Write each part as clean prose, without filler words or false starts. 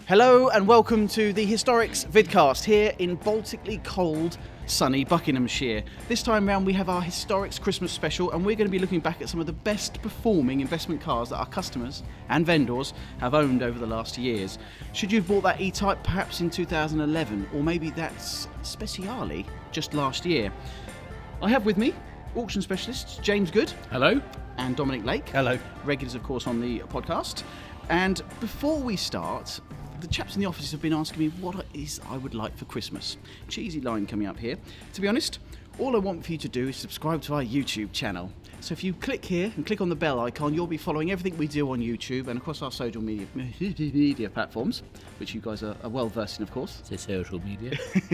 Hello and welcome to the Historics vidcast here in Baltically cold, sunny Buckinghamshire. This time round we have our Historics Christmas special and we're going to be looking back at some of the best performing investment cars that our customers and vendors have owned over the last years. Should you have bought that E-Type perhaps in 2011 or maybe that's Speciale just last year? I have with me auction specialists James Good. Hello. And Dominic Lake. Hello. Regulars of course on the podcast. And before we start, the chaps in the offices have been asking me what it is I would like for Christmas. Cheesy line coming up here. To be honest, all I want for you to do is subscribe to our YouTube channel. So if you click here and click on the bell icon, you'll be following everything we do on YouTube and across our social media platforms, which you guys are well versed in, of course. The social media.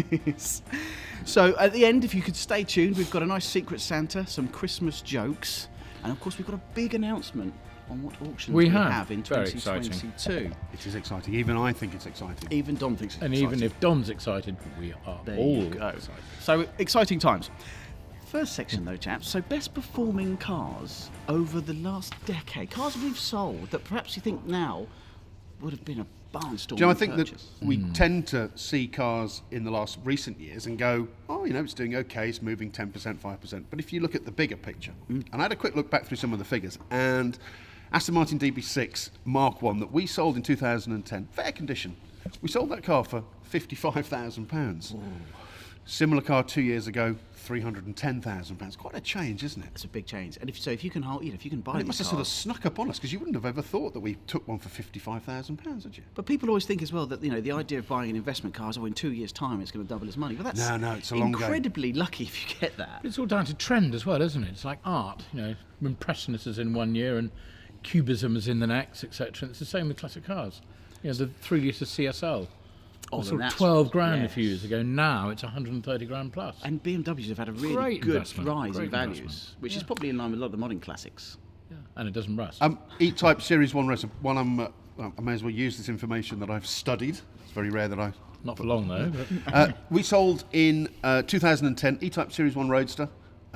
So at the end, if you could stay tuned, we've got a nice Secret Santa, some Christmas jokes, and of course we've got a big announcement on what auctions we have in 2022. It is exciting. Even I think it's exciting. Even Dom thinks it's and exciting. even if Dom's excited, we are all excited. So, exciting times. First section though, chaps. So, best performing cars over the last decade. Cars we've sold that perhaps you think now would have been a barnstorming Do you know, I think purchase. that we tend to see cars in the last recent years and go, oh, it's doing okay, it's moving 10%, 5%. But if you look at the bigger picture, and I had a quick look back through some of the figures, and Aston Martin DB6 Mark 1 that we sold in 2010, fair condition. We sold that car for £55,000. Similar car 2 years ago, £310,000. Quite a change, isn't it? It's a big change. And if you can buy And it these must have cars, sort of snuck up on us because you wouldn't have ever thought that we took one for £55,000, would you? But people always think as well that the idea of buying an investment car is in 2 years' time it's going to double its money. But that's No, it's a long game. incredibly lucky if you get that. It's all down to trend as well, isn't it? It's like art. Impressionists is in 1 year and Cubism is in the next, etc. It's the same with classic cars. The 3-litre CSL. Was sort of 12 grand a few years ago. Now it's 130 grand plus. And BMWs have had a really Great good investment. rise Great in values, investment. which is probably in line with a lot of the modern classics. Yeah. And it doesn't rust. E-Type Series 1 racer. One, I may as well use this information that I've studied. It's very rare that I... Not for long though. But we sold in 2010 E-Type Series 1 Roadster,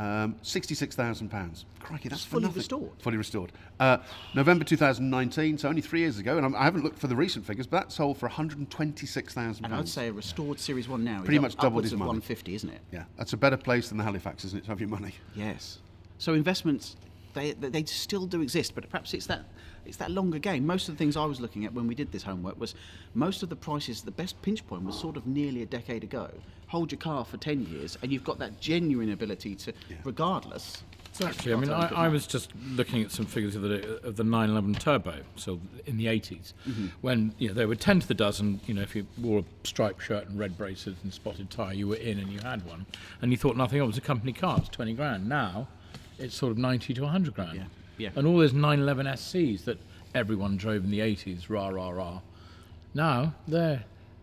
£66,000. Crikey, that's fully nothing. restored. Fully restored. November 2019, so only 3 years ago, and I haven't looked for the recent figures, but that sold for £126,000. And I'd say a restored Series 1 now Pretty is much doubled upwards his of money. 150, isn't it? Yeah, that's a better place than the Halifax, isn't it, to have your money? Yes. So investments, they still do exist, but perhaps it's that longer game. Most of the things I was looking at when we did this homework was most of the prices, the best pinch point was sort of nearly a decade ago. Hold your car for 10 years and you've got that genuine ability to, regardless. exactly. I was just looking at some figures of the 911 Turbo, so in the 80s, when they were 10 to the dozen. If you wore a striped shirt and red braces and spotted tyre, you were in and you had one, and you thought nothing of it. It was a company car. It's 20 grand. Now, it's sort of 90 to 100 grand. Yeah. And all those 911 SCs that everyone drove in the 80s, rah. Now they're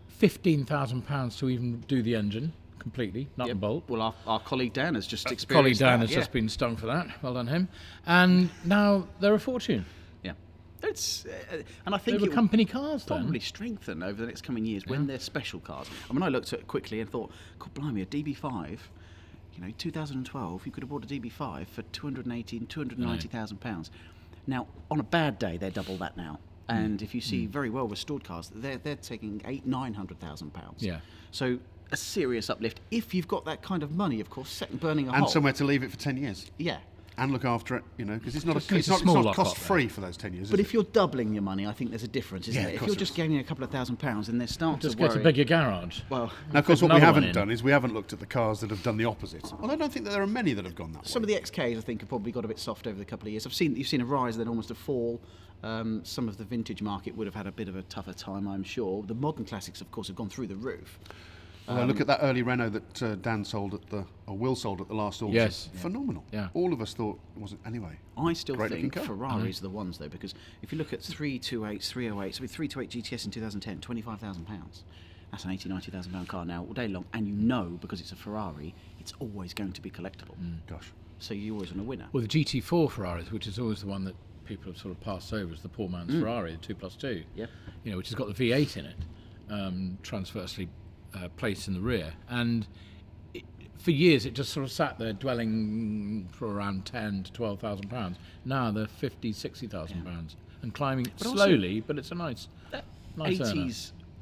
£15,000 to even do the engine completely, nut and bolt. Well, our colleague Dan has just experienced Colleague Dan that, has just been stung for that. Well done him. And now they're a fortune. Yeah. It's and I think They were company cars then. probably strengthen over the next coming years when they're special cars. I looked at it quickly and thought, God blimey, a DB5. 2012, you could have bought a DB5 for £290,000. Now, on a bad day, they're double that now. And if you see very well restored cars, they're taking £900,000. Yeah. So A serious uplift if you've got that kind of money, of course, set and burning a hole. and somewhere to leave it for 10 years. Yeah. And look after it, because it's not It's a small lockup cost-free for those 10 years, But is if you're doubling your money, I think there's a difference, isn't Yeah, it? of If course you're there just is. gaining a couple of £1,000s, then they start Just to go worry. to beg your garage. Well, Now, of course, what we another one haven't in. done is we haven't looked at the cars that have done the opposite. Well, I don't think that there are many that have gone that some way. of the XKs, I think, have probably got a bit soft over the couple of years. You've seen a rise, then almost a fall. Some of the vintage market would have had a bit of a tougher time, I'm sure. The modern classics, of course, have gone through the roof. Look at that early Renault that Dan sold Will sold at the last auction. Yes. Phenomenal. Yeah. All of us thought it wasn't anyway. I still Great looking think car. Ferraris are the ones, though, because if you look at 328s, 308s, with 328 GTS in 2010, £25,000. That's an £80,000, £90,000 car now all day long, and because it's a Ferrari, it's always going to be collectible. Gosh. So you always want a winner. Well, the GT4 Ferraris, which is always the one that people have sort of passed over as the poor man's Ferrari, the 2+2, Yep. which has got the V8 in it, transversely placed in the rear. And for years it just sort of sat there dwelling for around £10,000 to £12,000. Now they're £50,000, £60,000 and climbing But also- slowly, but it's a nice That Nice earner. 80s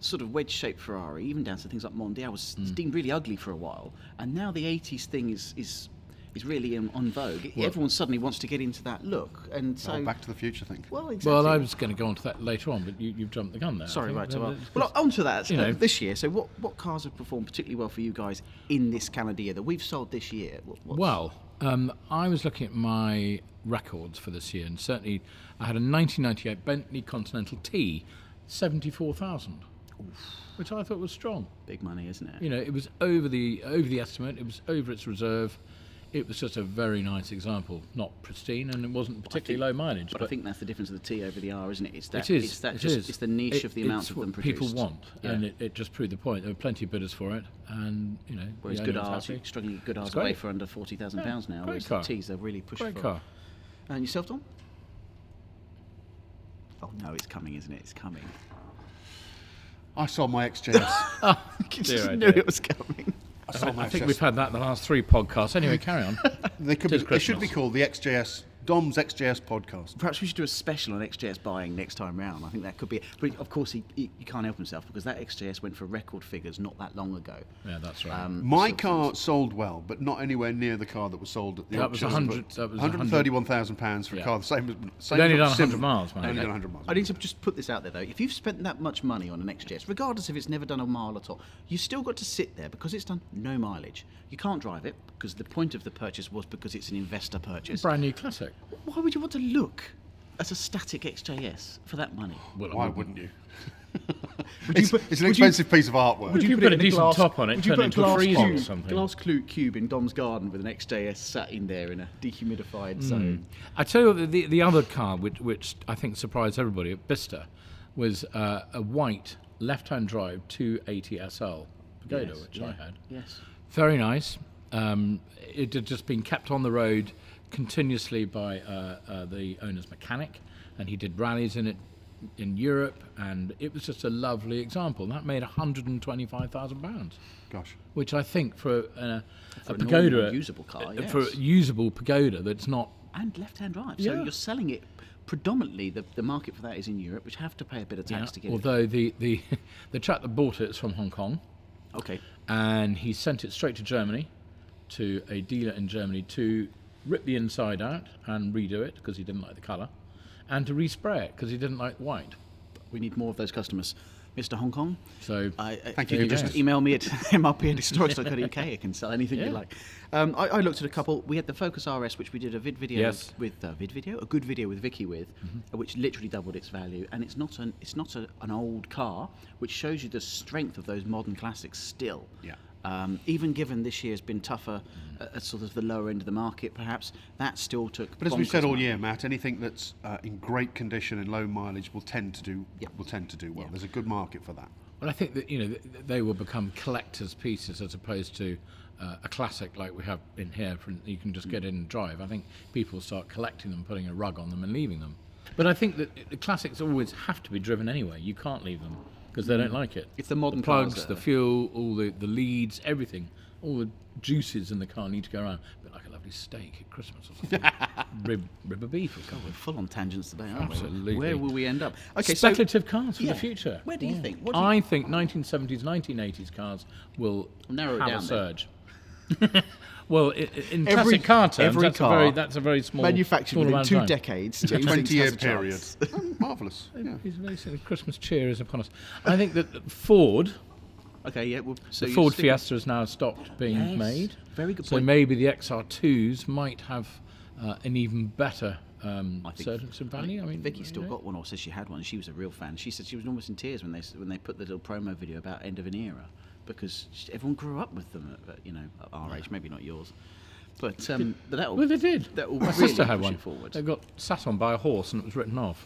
sort of wedge-shaped Ferrari, even down to things like Mondial, was deemed really ugly for a while, and now the 80s thing is really on vogue. Everyone suddenly wants to get into that look, and so Back to the Future thing. well, exactly. Well, I was going to go on to that later on, but you've jumped the gun there. I Sorry, think. right. Well, on to that. You know. This year. So, what cars have performed particularly well for you guys in this calendar year that we've sold this year? Well, I was looking at my records for this year, and certainly I had a 1998 Bentley Continental T, 74,000, which I thought was strong. big money, isn't it? You know, it was over the estimate. It was over its reserve. It was just a very nice example. Not pristine, and it wasn't particularly low mileage. But I think that's the difference of the T over the R, isn't it? It's that. It is. It's that. It Just, is. it's the niche of the amount it's of them what produced. people want, Yeah. and it just proved the point. There were plenty of bidders for it, and you know, Whereas the good owner was R's, happy. you're struggling to get good R's It's great. away for under £40,000 now. great Whereas car. the T's are really pushing Great for. car. And yourself, Tom? Oh no, it's coming, isn't it? It's coming. I sold my XJS. I just Dear, knew dear. it was coming. I think we've had that the last 3 podcasts. Anyway, carry on. They should Christmas. be called the XJS Dom's XJS podcast. Perhaps we should do a special on XJS buying next time round. I think that could be. But of course, he can't help himself because that XJS went for record figures not that long ago. Yeah, that's right. My car sold well, but not anywhere near the car that was sold at the That was auction. 100 that was £131,000 for a Yeah. car the same. You've only done 100 miles, man. Only Okay. done 100 miles. I need to just put this out there though. If you've spent that much money on an XJS, regardless if it's never done a mile at all, you still got to sit there because it's done no mileage. You can't drive it because the point of the purchase was because it's an investor purchase. Brand new classic. Why would you want to look at a static XJS for that money? Well, Why wouldn't you? Would you It's, put- it's an would you- expensive piece of artwork. Would you put a decent top on it, would you turn put it into a glass freezer or cube- something? Glass cube in Dom's garden with an XJS sat in there in a dehumidified zone. I tell you what, the other car which I think surprised everybody at Bicester was a white left-hand drive 280 SL Pagoda, Yes, which yeah, I had. Yes. Very nice. It had just been kept on the road continuously by the owner's mechanic, and he did rallies in it in Europe, and it was just a lovely example. That made £125,000, Gosh. which I think for a For a Pagoda, normal usable car, for a yes. usable Pagoda that's not. And left-hand drive. So Yeah. you're selling it predominantly. The market for that is in Europe, which have to pay a bit of tax to get it. Although the the chap that bought it is from Hong Kong, Okay. and he sent it straight to Germany, to a dealer in Germany to rip the inside out and redo it because he didn't like the colour, and to respray it because he didn't like white. We need more of those customers. Mr. Hong Kong, So Thank you you. can just email me at mrp@historics.co.uk. I can sell anything you Yeah. like. I looked at a couple. We had the Focus RS, which we did a vid video Yes. with a good video with Vicky with, which literally doubled its value. And it's not an old car, which shows you the strength of those modern classics still. Yeah. Even given this year's been tougher at sort of the lower end of the market, perhaps that still took. But as we've said bonkers all money. year, Matt, anything that's in great condition and low mileage will tend to do Yeah. well. Yeah. There's a good market for that. well, I think that they will become collectors' pieces as opposed to a classic like we have in here. You can just get in and drive. I think people will start collecting them, putting a rug on them, and leaving them. But I think that the classics always have to be driven anyway. You can't leave them because they don't like it. It's the modern plugs, cars the that are- fuel, all the leads, everything. All the juices in the car need to go around. A bit like a lovely steak at Christmas or something. rib of beef or We're something. full on tangents today, aren't Absolutely. we? Where will we end up? Okay, so Speculative cars for yeah. the future. Where do you Yeah. think? What do you- I think 1970s, 1980s cars will Narrow it have down a then. surge. Well, in Every- classic car terms, every that's a very small manufactured small within amount 2 of time. decades. A do you think 20-year has a period. chance? Marvellous. Yeah. It's basically Christmas cheer is upon us. I think that Ford, Okay, yeah. Well, so the you Ford stick- Fiesta has now stopped being Yes, made. very good So point. maybe the XR2s might have an even better I think- surge in value. I mean, Vicky still got one, or says she had one. She was a real fan. She said she was almost in tears when they put the little promo video about end of an era, because everyone grew up with them at our age, maybe not yours, but that will. Well, they did. That will My really sister had push one. it forward. They got sat on by a horse and it was written off.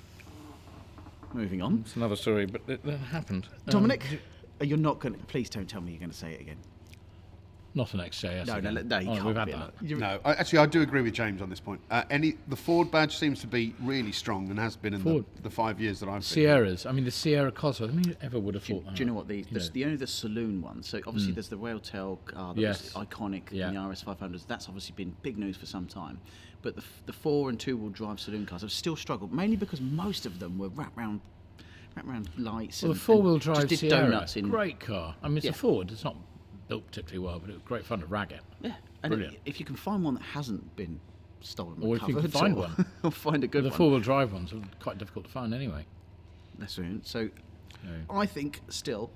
Moving on, It's another story, but it happened. Dominic, you're not going. to... Please don't tell me you're going to say it again. Not an XJS. No, again. you can't. We've had be that. No, I do agree with James on this point. The Ford badge seems to be really strong and has been in Ford. the 5 years that I've been. Sierras. I mean, the Sierra Cosworth. I mean, who ever would have thought that? Do you know what the know. only the saloon one? So obviously there's the Railtail car that Yes. was iconic Yeah. in the RS 500s. That's obviously been big news for some time. But the 4 and 2 wheel drive saloon cars have still struggled, mainly because most of them were wrapped round wraparound lights. Well, and, the four-wheel and drive just did Sierra, donuts in. great car. I mean, it's Yeah. a Ford. It's not built particularly well, but it was great fun to rag it. Yeah, and Brilliant. if you can find one that hasn't been stolen, Or if you can recovered, find or, one. or find a good The one. four-wheel drive ones are quite difficult to find anyway. That's brilliant. So, Yeah. I think still.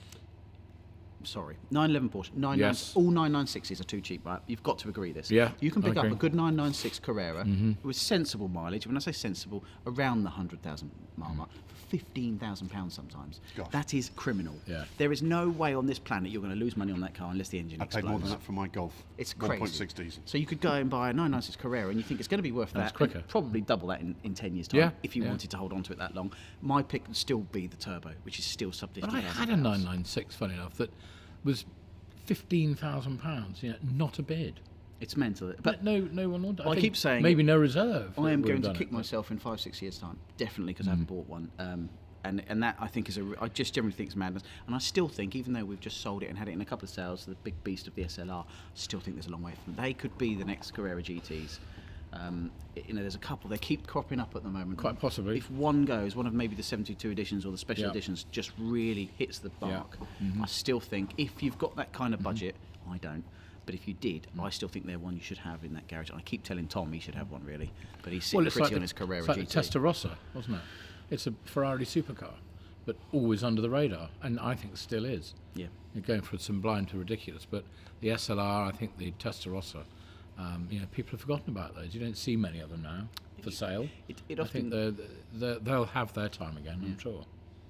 Sorry, 911 Porsche. Yes. All 996s are too cheap, right? You've got to agree this. Yeah, You can I pick up agree. a good 996 Carrera with sensible mileage. When I say sensible, around the 100,000 mile mark for £15,000 sometimes. Gosh. That is criminal. Yeah. There is no way on this planet you're going to lose money on that car unless the engine I paid explodes. more than that for my Golf. It's crazy. 1.6 diesel. So you could go and buy a 996 Carrera and you think it's going to be worth That's that. quicker. And probably double that in 10 years' time Yeah, if you yeah. wanted to hold on to it that long. My pick would still be the Turbo, which is still sub But £50,000. I had a 996, funny enough, that was £15,000. You know, not a bid. It's mental. But But no one ordered. I think keep saying maybe no reserve. I am would going have to done kick it. myself in 5-6 years' time, definitely, because I haven't bought one. And that I think is I just generally think it's madness. And I still think, even though we've just sold it and had it in a couple of sales, the big beast of the SLR, I still think there's a long way from. They could be the next Carrera GTs. There's a couple. They keep cropping up at the moment. Quite possibly. If one goes, one of maybe the 72 editions or the special Yeah. editions, just really hits the mark, I still think if you've got that kind of budget, I don't. But if you did, I still think they're one you should have in that garage. And I keep telling Tom he should have one, really. But he's sitting it's pretty like on his Carrera it's like GT. the Testarossa, wasn't it? It's a Ferrari supercar, but always under the radar, and I think still is. Yeah. You're going for sublime to ridiculous, but the SLR, I think the Testarossa, people have forgotten about those. You don't see many of them now for sale. It I think often. they'll have their time again, I'm sure.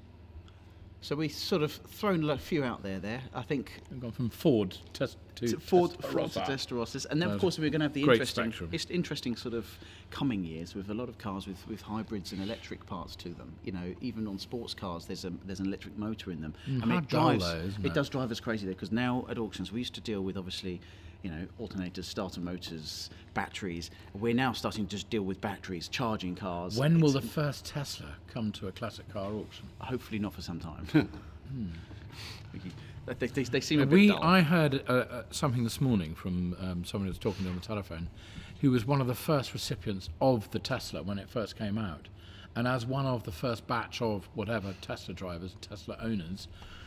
So we've sort of thrown a few out there. I think We've gone from Ford to Ford to Testarossa. Testarossas, and then of There's course we're going to have the great interesting, spectrum. interesting sort of coming years with a lot of cars with hybrids and electric parts to them. You know, even on sports cars, there's an electric motor in them. I mean, how it dull drives. though, isn't It it? does drive us crazy though, because now at auctions we used to deal with obviously, alternators, starter motors, batteries. We're now starting to just deal with batteries, charging cars. When will the It's- first Tesla come to a classic car auction? Hopefully not for some time. They seem a bit dull. I heard something this morning from someone who was talking to me on the telephone, who was one of the first recipients of the Tesla when it first came out, and as one of the first batch of whatever Tesla drivers, Tesla owners,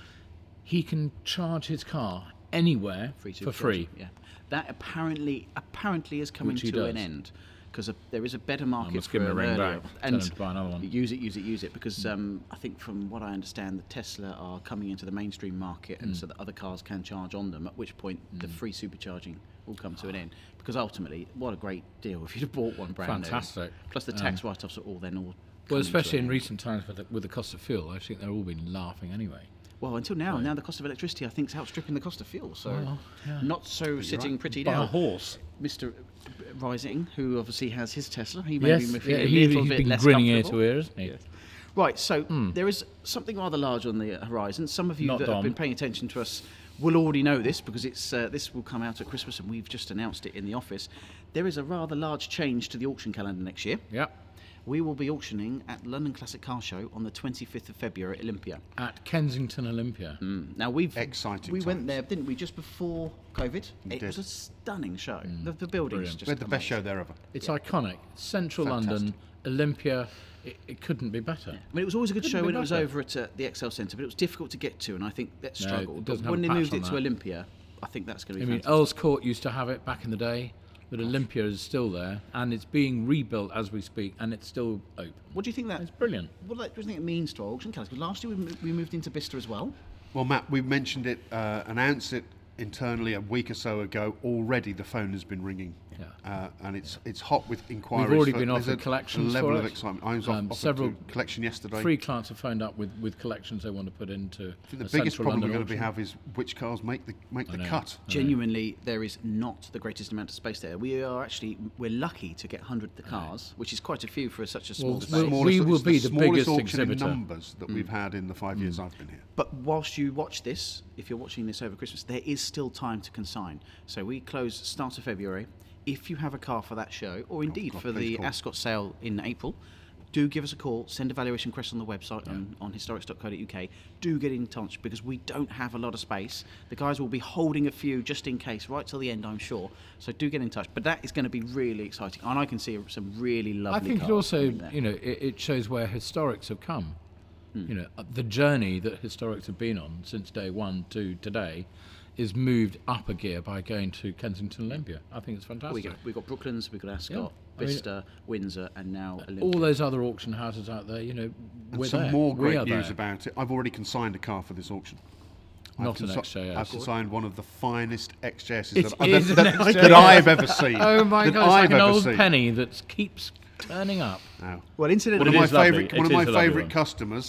he can charge his car anywhere for free. Yeah, that apparently is coming Which he to an does. end because there is a better market must for give him a an ring earlier- back, tell him to buy another one. Use it because I think from what I understand, the Tesla are coming into the mainstream market, and so that other cars can charge on them. At which point, the free supercharging will come to an end. Because ultimately, what a great deal if you'd have bought one brand new. Fantastic. Plus the tax write-offs are all then all. Well, coming to especially an in end. recent times with the cost of fuel, I think they've all been laughing anyway. Well, until now, now the cost of electricity I think is outstripping the cost of fuel. So Well, yeah. not so sitting pretty Buy now. a horse. Mr. Rising, who obviously has his Tesla, he may Yes, be feeling he's a little bit been less grinning ear comfortable. to ear, isn't he? Right, so there is something rather large on the horizon. Some of you Not that have Dom. been paying attention to us will already know this because it's this will come out at Christmas and we've just announced it in the office. There is a rather large change to the auction calendar next year. Yeah. We will be auctioning at London Classic Car Show on the 25th of February at Olympia. At Kensington Olympia. Now we Exciting went times. there, didn't we, just before COVID? It did. was a stunning show. The building's just We had the best show amazing. there ever. It's iconic. Central London, Olympia. It couldn't be better. I mean, it was always a good Couldn't show be when it was better. over at the ExCeL Centre, but it was difficult to get to, and I think that No, struggled. it But doesn't have when a they patch moved on it to that. Olympia, I think that's going to I be mean, fantastic. Earl's Court used to have it back in the day, but Olympia is still there, and it's being rebuilt as we speak, and it's still open. What do you think that? It's brilliant. What do you think it means to our auction calendar? Because last year we moved into Bicester as well. Well, Matt, we mentioned it, announced it internally a week or so ago. Already the phone has been ringing. Yeah. And it's hot with inquiries. We've already for- been there's offered a collections level for of it. excitement. I was offered Several to collection yesterday. Three clients have phoned up with collections they want to put into I think the a biggest central problem we're London going to auction. have is which cars make the know. cut. Genuinely, there is not the greatest amount of space there. We're lucky to get 100 cars, which is quite a few for such a small Well, space. we will it's be the smallest biggest auction in exhibitor. numbers that we've had in the 5 years I've been here. But whilst you watch this, if you're watching this over Christmas, there is still time to consign. So we close start of February. If you have a car for that show, or indeed God, for please the call. Ascot sale in April, do give us a call. Send a valuation request on the website on historics.co.uk. Do get in touch because we don't have a lot of space. The guys will be holding a few just in case, right till the end, I'm sure. So do get in touch. But that is going to be really exciting, and I can see some really lovely. I think it cars also, coming there. it shows where historics have come. You know, the journey that Historics have been on since day one to today is moved up a gear by going to Kensington Olympia. I think it's fantastic. We've got Brooklands, we've got Ascot, I mean, Bicester, Windsor, and now Olympia. all those other auction houses out there, you know, And we're some there. more We great are news there. about it. I've already consigned a car for this auction. Not an XJS. I've consigned one of the finest XJSs It that, is an that XJS. I've ever seen. Oh my that God, it's I've like an ever old seen. penny that keeps turning up. No. Well, incidentally, One of is my lovely. favourite, It one of is my a lovely favourite one. customers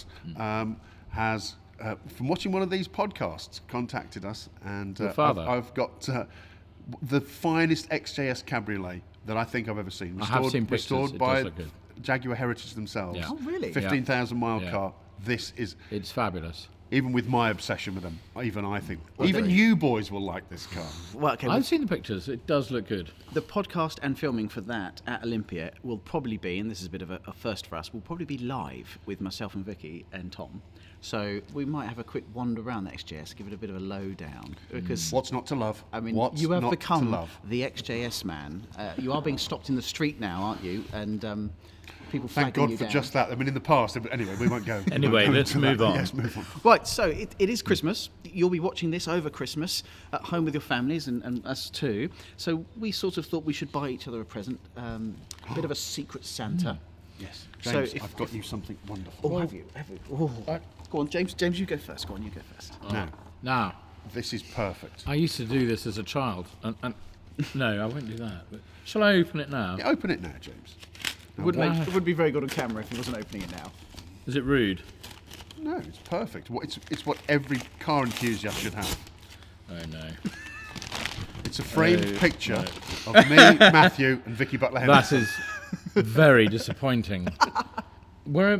has, from watching one of these podcasts, contacted us, and Your father? I've got the finest XJS cabriolet that I think I've ever seen. I have seen pictures. Restored It by does look good. Jaguar Heritage themselves. Yeah. Oh, really? 15,000 mile Yeah. car. This is, It's fabulous. even with my obsession with them, even I think, Well, even there- you boys will like this car. well, okay, I've seen the pictures. It does look good. the podcast and filming for that at Olympia will probably be, and this is a bit of a first for us, will probably be live with myself and Vicky and Tom. So we might have a quick wander around the XJS, give it a bit of a lowdown. Because, What's not to love? I mean, What's you have not become to love? the XJS man. You are being stopped in the street now, aren't you? And people Thank flagging God you for down. just that. I mean, in the past, but anyway, we won't go. Anyway, we won't go let's into move that. on. Yes, move on. Right, so it is Christmas. You'll be watching this over Christmas at home with your families and us too. So we sort of thought we should buy each other a present, a bit of a secret Santa. Yes, So James, if- I've got you something wonderful. Oh, have you? Oh. Go on, James. James, you go first. Go on, you go first. Now, Now, this is perfect. I used to do this as a child, and no, I won't do that. But shall I open it now? Yeah, open it now, James. It wouldn't be very good on camera if he wasn't opening it now. Is it rude? No, it's perfect. It's what every car enthusiast should have. Oh no. It's a framed Oh, picture no. of me, Matthew, and Vicky Butler That Henderson. is very disappointing. Where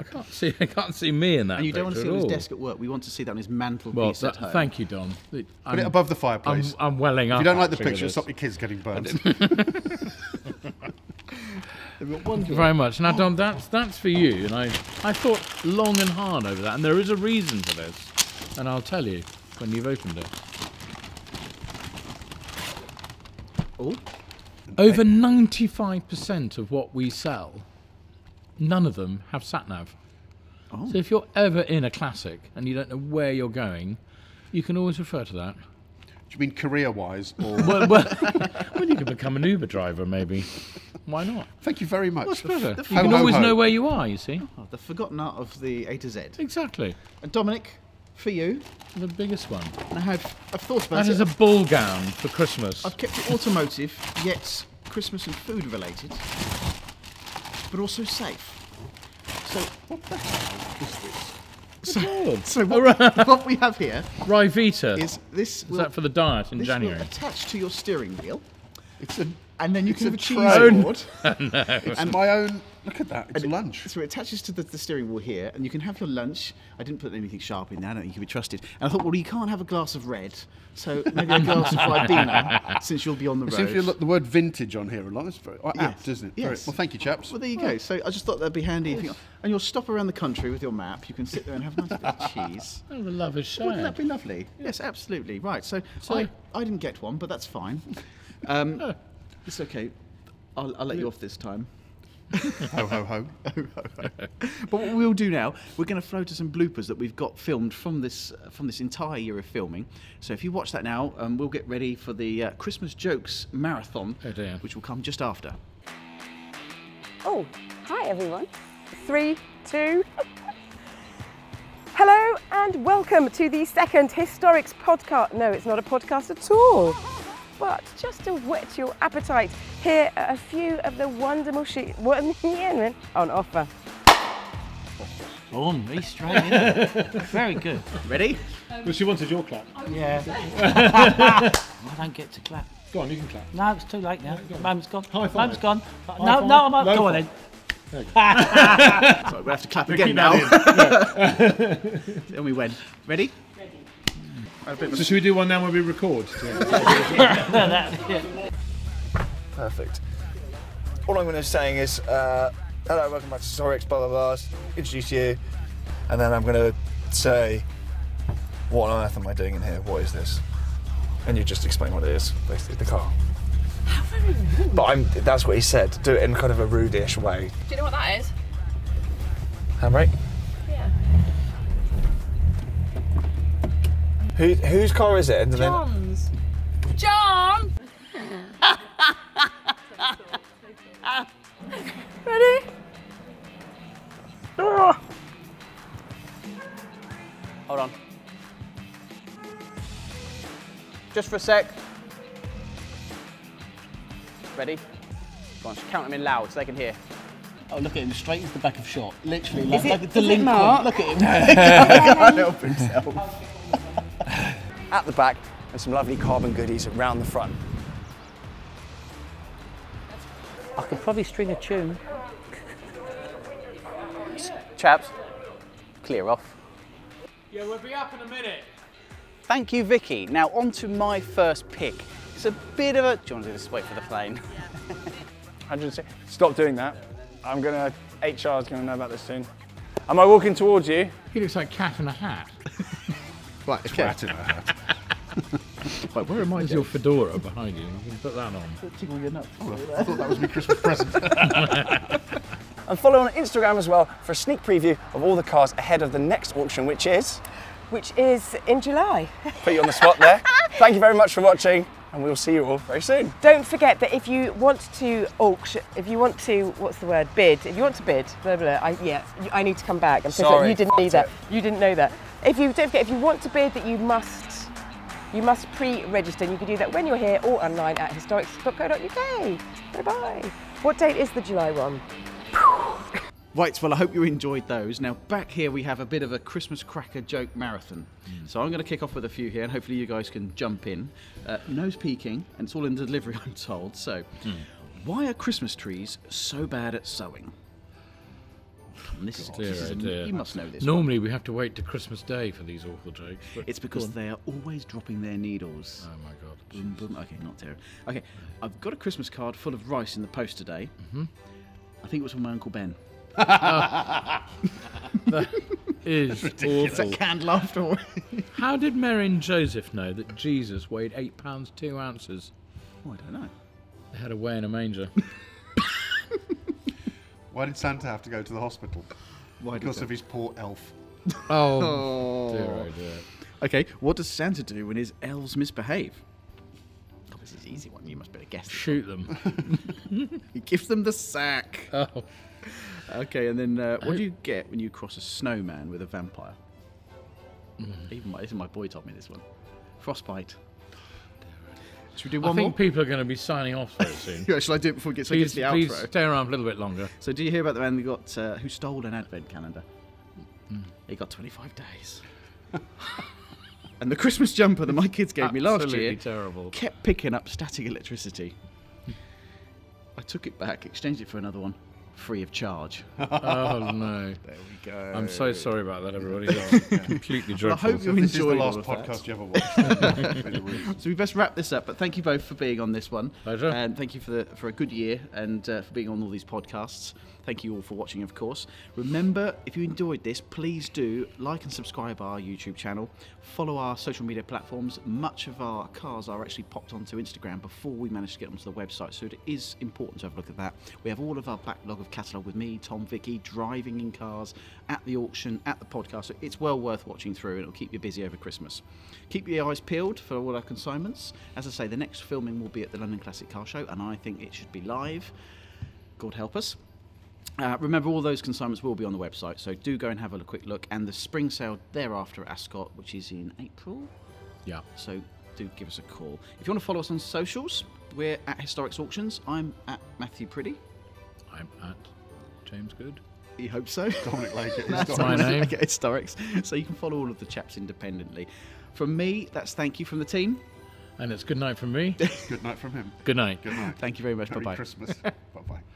I can't see me in that. And you don't want to see picture it on his at all. desk at work. We want to see that on his mantelpiece Well, at home. thank you, Don. Put it above the fireplace. I'm welling up. If you don't like the actually, with picture, this. stop your kids getting burned. Thank you very much. Now, Don, that's for you. And I thought long and hard over that, and there is a reason for this, and I'll tell you when you've opened it. Oh, Over 95% of what we sell, none of them have sat-nav. Oh. So if you're ever in a classic and you don't know where you're going, you can always refer to that. Do you mean career-wise? Or Well, you could become an Uber driver, maybe. Why not? Thank you very much. What's better? the- You can Ho, ho, always ho. know where you are, you see. oh, the forgotten art of the A to Z. Exactly. And Dominic, for you, The biggest one. I've thought about That it. is a ball gown for Christmas. I've kept it automotive, yet Christmas and food related, but also safe. So what the hell is this? Good. So what we have here Ryvita. is this. Is that for the diet in this January? will attach to your steering wheel, It's a and then you It's can have a a cheese tray. board. It's my own. Look at that. It's lunch. So it attaches to the steering wheel here, and you can have your lunch. I didn't put anything sharp in there. I don't think you can be trusted. And I thought, well, you can't have a glass of red, so maybe a glass of Ribena, since you'll be on the road. See if you look the word vintage on here a lot. It's very apt, isn't it? Very- Yes. well, thank you, chaps. Well, there you go. So I just thought that'd be handy. If you, and you'll stop around the country with your map. You can sit there and have a nice bit of cheese. Oh, the love is Wouldn't that shared. be lovely? Yes, absolutely. Right. So I didn't get one, but that's fine. It's okay. I'll let you off this time. Ho ho ho. But what we'll do now, we're going to flow to some bloopers that we've got filmed from this entire year of filming. So if you watch that now, we'll get ready for the Christmas jokes marathon, Oh dear. which will come just after. Oh, hi everyone. 3, 2. Hello and welcome to the second Historics podcast. No, it's not a podcast at all. But just to whet your appetite, here are a few of the wonderful on offer. Boom, he's straight in. Very good. Ready? Well, she wanted your clap. Yeah. I don't get to clap. Go on, you can clap. No, it's too late now. Moment's gone. High five. Moment's gone. High No, five. no, I'm up. Low Go on five. then. Sorry, we'll have to clap Keep again that now. in. And we went. Ready? So should we do one now when we record? Perfect. All I'm going to be saying is, hello, welcome back to Historics, blah, blah, blah, introduce you, and then I'm going to say, what on earth am I doing in here? What is this? And you just explain what it is, basically, the car. How very rude. But that's what he said, do it in kind of a rude-ish way. Do you know what that is? Handbrake? Yeah. Whose car is it? And then, John's. John! Ready? Hold on. Just for a sec. Ready? Go on, just count them in loud so they can hear. Oh, look at him, straight into the back of shot. Literally, Is like it delinquent. Mark? Look at him. He can't help himself. at the back, and some lovely carbon goodies around the front. I could probably string a tune. Chaps, clear off. Yeah, we'll be up in a minute. Thank you, Vicky. Now on to my first pick. It's a bit of a... Do you want to do this? Wait for the plane. 106. Stop doing that. HR is gonna know about this soon. Am I walking towards you? He looks like Cat in a Hat. Right, twat in a hat. Wait, where am I? There's your fedora behind you. You can put that on. Tickle your nuts. I thought that was my Christmas present. And follow on Instagram as well for a sneak preview of all the cars ahead of the next auction, which is in July. put you on the spot there. Thank you very much for watching, and we'll see you all very soon. Don't forget that if you want to auction, if you want to, bid, if you want to bid, blah, blah, blah, I need to come back. I'm so sorry, you didn't need that. You didn't know that. Don't forget, if you want to bid, that you must pre-register, and you can do that when you're here or online at historics.co.uk. Bye-bye. What date is the July one? Right, well, I hope you enjoyed those. Now, back here we have a bit of a Christmas cracker joke marathon. So I'm going to kick off with a few here, and hopefully you guys can jump in. Nose peeking, and it's all in delivery, I'm told. So, why are Christmas trees so bad at sewing? You must know this. Normally we have to wait to Christmas Day for these awful jokes. But It's because they are always dropping their needles. Oh my God. Boom, boom. Okay, not terrible. Okay, I've got a Christmas card full of rice in the post today. I think it was from my Uncle Ben. That is It's a awful. canned laughter. How did Mary and Joseph know that Jesus weighed 8 pounds 2 ounces? Oh, I don't know. They had a weigh in a manger. Why did Santa have to go to the hospital? Why Because of his poor elf. Oh, dear, oh dear. Okay, what does Santa do when his elves misbehave? Oh, this is an easy one. You must better guess. Shoot them. He gives them the sack. Oh. Okay, and then what do you get when you cross a snowman with a vampire? Even my boy told me this one. Frostbite. Should we do I one think more? people are going to be signing off very soon. Yeah, shall I do it before we get to Please, the please outro? stay around a little bit longer. So do you hear about the man who stole an advent calendar? He got 25 days. And the Christmas jumper that my kids gave me last Absolutely year terrible. kept picking up static electricity. I took it back, exchanged it for another one, free of charge. Oh no. There we go. I'm so sorry about that, everybody. Completely Well, I dreadful. hope you This is the enjoyed last all of that. podcast you ever watched. Really rude. So we best wrap this up, but thank you both for being on this one. Pleasure. And thank you for a good year and for being on all these podcasts. Thank you all for watching, of course. Remember, if you enjoyed this, please do like and subscribe our YouTube channel. Follow our social media platforms. Much of our cars are actually popped onto Instagram before we managed to get onto the website, so it is important to have a look at that. We have all of our backlog of catalogue with me, Tom, Vicky, driving in cars, at the auction, at the podcast. So it's well worth watching through, and it'll keep you busy over Christmas. Keep your eyes peeled for all our consignments. As I say, the next filming will be at the London Classic Car Show, and I think it should be live. God help us. Remember, all those consignments will be on the website, so do go and have a quick look. And the spring sale thereafter at Ascot, which is in April. Yeah. So do give us a call. If you want to follow us on socials, we're at Historics Auctions. I'm at Matthew Priddy. I'm at James Good. You hope so. Dominic Lake at That's my name. Okay, Historics. So you can follow all of the chaps independently. From me, that's thank you from the team. And it's good night from me. Good night from him. Good night. Good night. Thank you very much. Merry Bye-bye. Christmas. Bye-bye.